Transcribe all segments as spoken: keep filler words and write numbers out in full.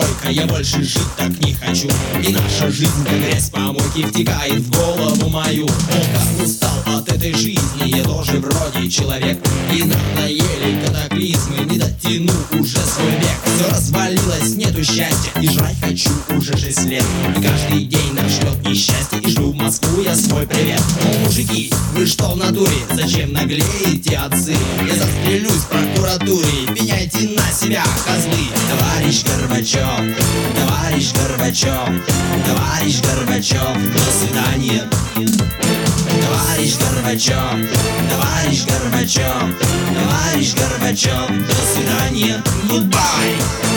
перестройка, я больше жить так не хочу. И наша жизнь, как грязь помойки, втекает в голову мою. О, как устал от этой жизни, я тоже вроде человек. И надоели катаклизмы, не дотяну уже свой век. Все развалилось, нету счастья, и жрать хочу уже шесть лет. И каждый день нас ждет несчастье, и жду в Москву я свой привет. О, мужики, вы что в натуре, зачем наглеете, отцы? Я застрелюсь в прокуратуре, меняйте на себя, козлы. Товарищ Горбачев, товарищ Горбачев, товарищ Горбачев, до свидания. Товарищ Горбачев, товарищ Горбачев, товарищ Горбачев, до свидания. Goodbye.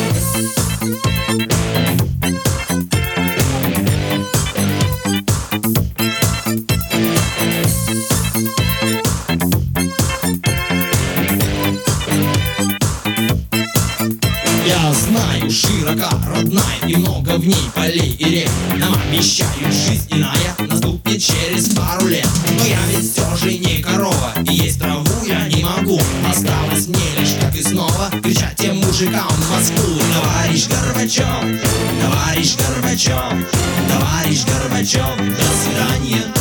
Я знаю, широка, родная, и много в ней полей и рек. Нам обещают жизнь иная, наступит через пару лет. Но я ведь все же не корова, и есть траву я не могу. Осталось мне лишь, как и снова, кричать тем мужикам в Москву. Товарищ Горбачев, товарищ Горбачев, товарищ Горбачев, до свидания.